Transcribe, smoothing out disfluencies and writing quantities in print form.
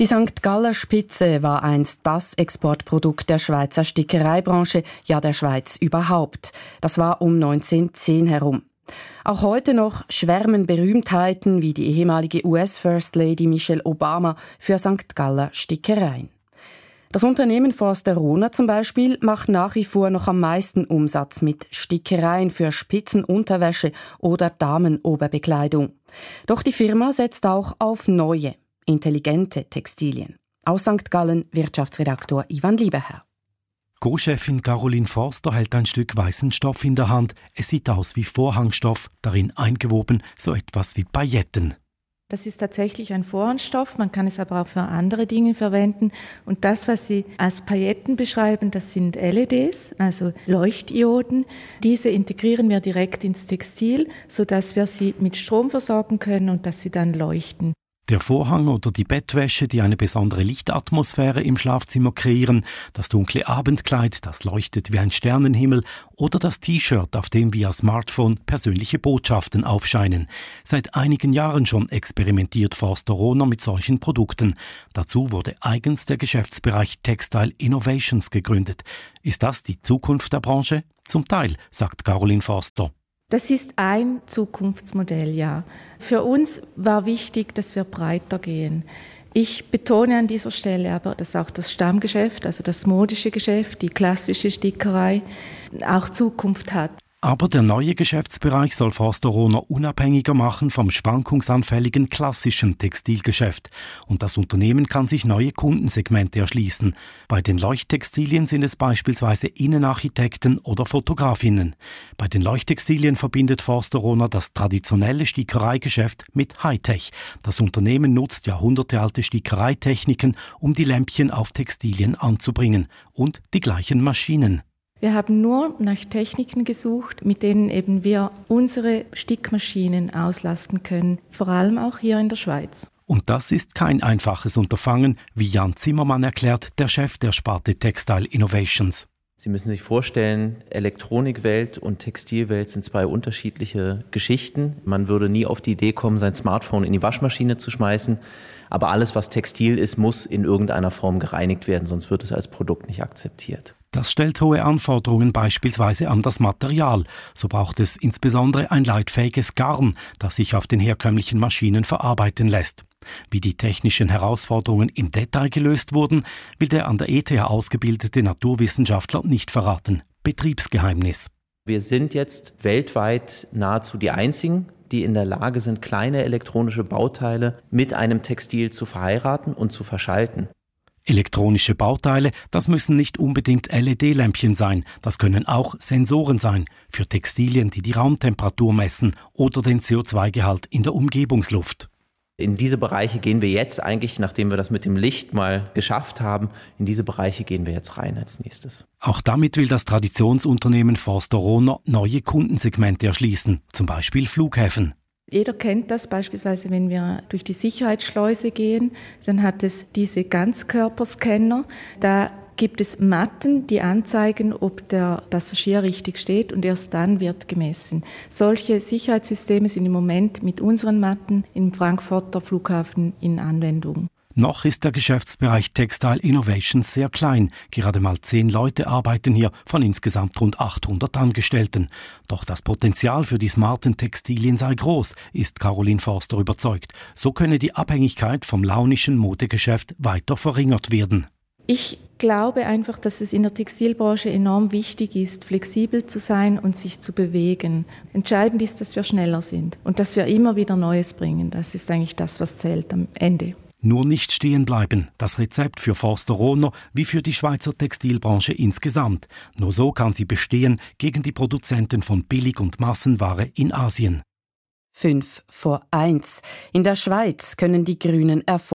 Die St. Galler Spitze war einst das Exportprodukt der Schweizer Stickereibranche, ja der Schweiz überhaupt. Das war um 1910 herum. Auch heute noch schwärmen Berühmtheiten wie die ehemalige US-First Lady Michelle Obama für St. Galler Stickereien. Das Unternehmen Forster-Rona zum Beispiel macht nach wie vor noch am meisten Umsatz mit Stickereien für Spitzenunterwäsche oder Damenoberbekleidung. Doch die Firma setzt auch auf neue, intelligente Textilien. Aus St. Gallen Wirtschaftsredaktor Ivan Lieberherr. Co-Chefin Caroline Forster hält ein Stück weißen Stoff in der Hand. Es sieht aus wie Vorhangstoff, darin eingewoben so etwas wie Pailletten. Das ist tatsächlich ein Vorhandstoff, man kann es aber auch für andere Dinge verwenden. Und das, was Sie als Pailletten beschreiben, das sind LEDs, also Leuchtdioden. Diese integrieren wir direkt ins Textil, sodass wir sie mit Strom versorgen können und dass sie dann leuchten. Der Vorhang oder die Bettwäsche, die eine besondere Lichtatmosphäre im Schlafzimmer kreieren, das dunkle Abendkleid, das leuchtet wie ein Sternenhimmel oder das T-Shirt, auf dem via Smartphone persönliche Botschaften aufscheinen. Seit einigen Jahren schon experimentiert Forster-Rona mit solchen Produkten. Dazu wurde eigens der Geschäftsbereich Textile Innovations gegründet. Ist das die Zukunft der Branche? Zum Teil, sagt Caroline Forster. Das ist ein Zukunftsmodell, ja. Für uns war wichtig, dass wir breiter gehen. Ich betone an dieser Stelle aber, dass auch das Stammgeschäft, also das modische Geschäft, die klassische Stickerei, auch Zukunft hat. Aber der neue Geschäftsbereich soll Forster-Rona unabhängiger machen vom schwankungsanfälligen klassischen Textilgeschäft. Und das Unternehmen kann sich neue Kundensegmente erschließen. Bei den Leuchttextilien sind es beispielsweise Innenarchitekten oder Fotografinnen. Bei den Leuchttextilien verbindet Forster-Rona das traditionelle Stickereigeschäft mit Hightech. Das Unternehmen nutzt jahrhundertealte Stickereitechniken, um die Lämpchen auf Textilien anzubringen. Und die gleichen Maschinen. Wir haben nur nach Techniken gesucht, mit denen eben wir unsere Stickmaschinen auslasten können, vor allem auch hier in der Schweiz. Und das ist kein einfaches Unterfangen, wie Jan Zimmermann erklärt, der Chef der Sparte Textile Innovations. Sie müssen sich vorstellen, Elektronikwelt und Textilwelt sind zwei unterschiedliche Geschichten. Man würde nie auf die Idee kommen, sein Smartphone in die Waschmaschine zu schmeißen. Aber alles, was Textil ist, muss in irgendeiner Form gereinigt werden, sonst wird es als Produkt nicht akzeptiert. Das stellt hohe Anforderungen beispielsweise an das Material. So braucht es insbesondere ein leitfähiges Garn, das sich auf den herkömmlichen Maschinen verarbeiten lässt. Wie die technischen Herausforderungen im Detail gelöst wurden, will der an der ETH ausgebildete Naturwissenschaftler nicht verraten. Betriebsgeheimnis. Wir sind jetzt weltweit nahezu die einzigen, die in der Lage sind, kleine elektronische Bauteile mit einem Textil zu verheiraten und zu verschalten. Elektronische Bauteile, das müssen nicht unbedingt LED-Lämpchen sein, das können auch Sensoren sein, für Textilien, die die Raumtemperatur messen oder den CO2-Gehalt in der Umgebungsluft. In diese Bereiche gehen wir jetzt eigentlich, nachdem wir das mit dem Licht mal geschafft haben, in diese Bereiche gehen wir jetzt rein als nächstes. Auch damit will das Traditionsunternehmen Forster-Rona neue Kundensegmente erschließen, zum Beispiel Flughäfen. Jeder kennt das, beispielsweise wenn wir durch die Sicherheitsschleuse gehen, dann hat es diese Ganzkörperscanner. Da gibt es Matten, die anzeigen, ob der Passagier richtig steht und erst dann wird gemessen. Solche Sicherheitssysteme sind im Moment mit unseren Matten im Frankfurter Flughafen in Anwendung. Noch ist der Geschäftsbereich Textile Innovations sehr klein. Gerade mal 10 Leute arbeiten hier von insgesamt rund 800 Angestellten. Doch das Potenzial für die smarten Textilien sei groß, ist Caroline Forster überzeugt. So könne die Abhängigkeit vom launischen Modegeschäft weiter verringert werden. Ich glaube einfach, dass es in der Textilbranche enorm wichtig ist, flexibel zu sein und sich zu bewegen. Entscheidend ist, dass wir schneller sind und dass wir immer wieder Neues bringen. Das ist eigentlich das, was zählt am Ende. Nur nicht stehen bleiben, das Rezept für Forster-Rona wie für die Schweizer Textilbranche insgesamt. Nur so kann sie bestehen gegen die Produzenten von Billig- und Massenware in Asien. 5 vor 1. In der Schweiz können die Grünen